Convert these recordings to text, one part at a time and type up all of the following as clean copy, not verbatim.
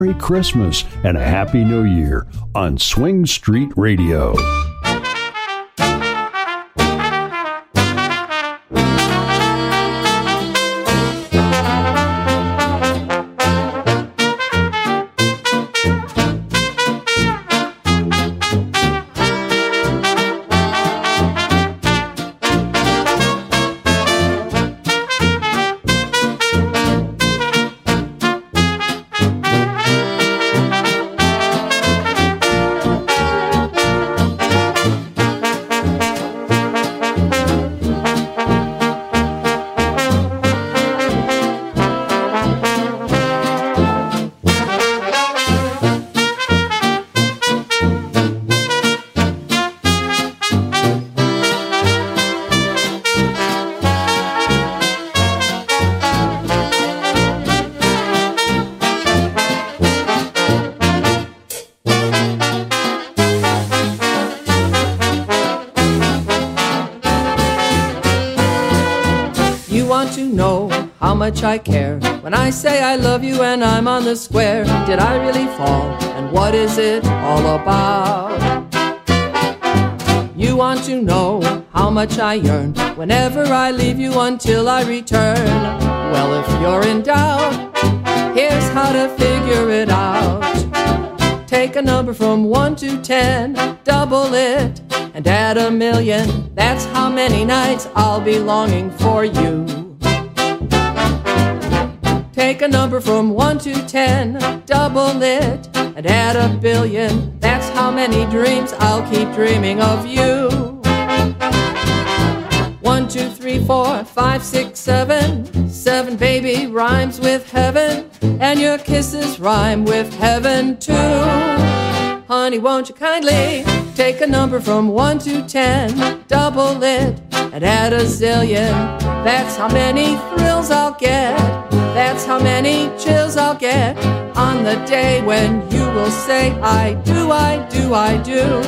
Merry Christmas and a Happy New Year on Swing Street Radio. I care when I say I love you and I'm on the square. Did I really fall? And what is it all about? You want to know how much I yearn whenever I leave you until I return. Well, if you're in doubt, here's how to figure it out. Take a number from 1 to 10, double it, and add 1,000,000. That's how many nights I'll be longing for you. Take a number from 1 to 10, double it, and add 1,000,000,000. That's how many dreams I'll keep dreaming of you. 1, 2, 3, 4, 5, 6, 7. 7, baby, rhymes with heaven, and your kisses rhyme with heaven too. Honey, won't you kindly take a number from 1 to 10, double it, and add 1,000,000,000. That's how many thrills I'll get. That's how many chills I'll get on the day when you will say, I do, I do, I do.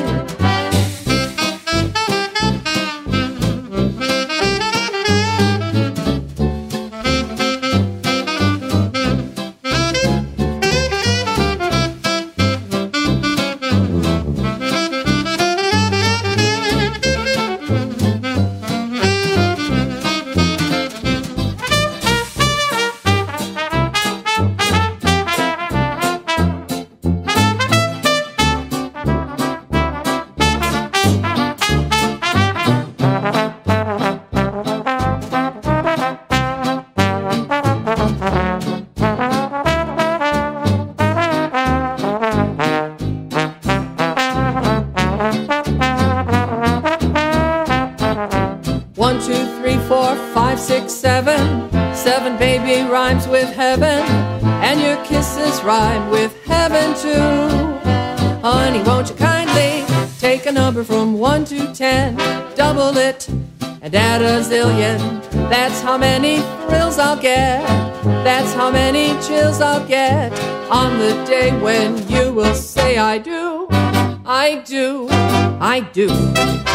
Rhymes with heaven, and your kisses rhyme with heaven too. Honey, won't you kindly take a number from 1 to 10, double it, and add 1,000,000,000. That's how many thrills I'll get. That's how many chills I'll get on the day when you will say I do, I do, I do.